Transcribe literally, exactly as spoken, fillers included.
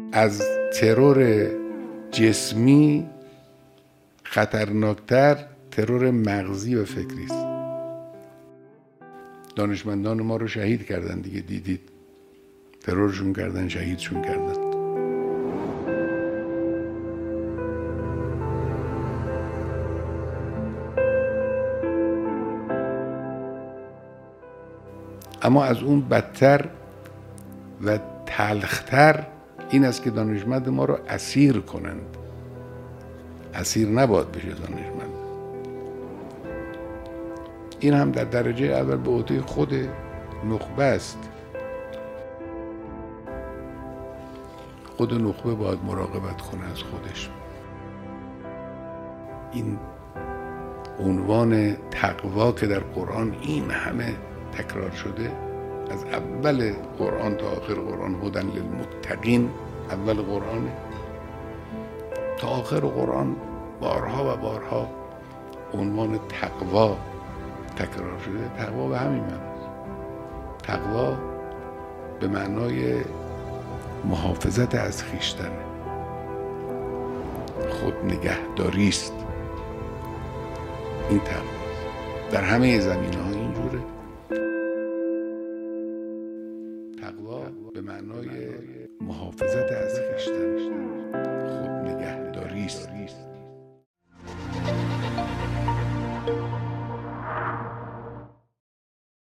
از ترور جسمی خطرناکتر ترور مغزی و فکری است. دانشمندان ما رو شهید کردن دیگه، دیدید ترورشون کردن، شهیدشون کردن. اما از اون بدتر و تلختر این است که دانشمند ما رو اسیر کنند. اسیر نباید بشه دانشمند. این هم در درجه اول به عهده خود نخبه است. خود نخبه باید مراقبت کنه از خودش. این عنوان تقوا که در قرآن این همه تکرار شده، از اول قرآن تا آخر قرآن، هدی للمتقین اول قرآن تا آخر قرآن بارها و بارها عنوان تقوا تکرار شده. تقوا به همین معناست. تقوا به معنای محافظت از خویشتن، خود نگهداری است. این تقواست. در همه زمینه‌ها اینجوره. تقوا به معنای محافظت از خویشتن، خود نگهداری است.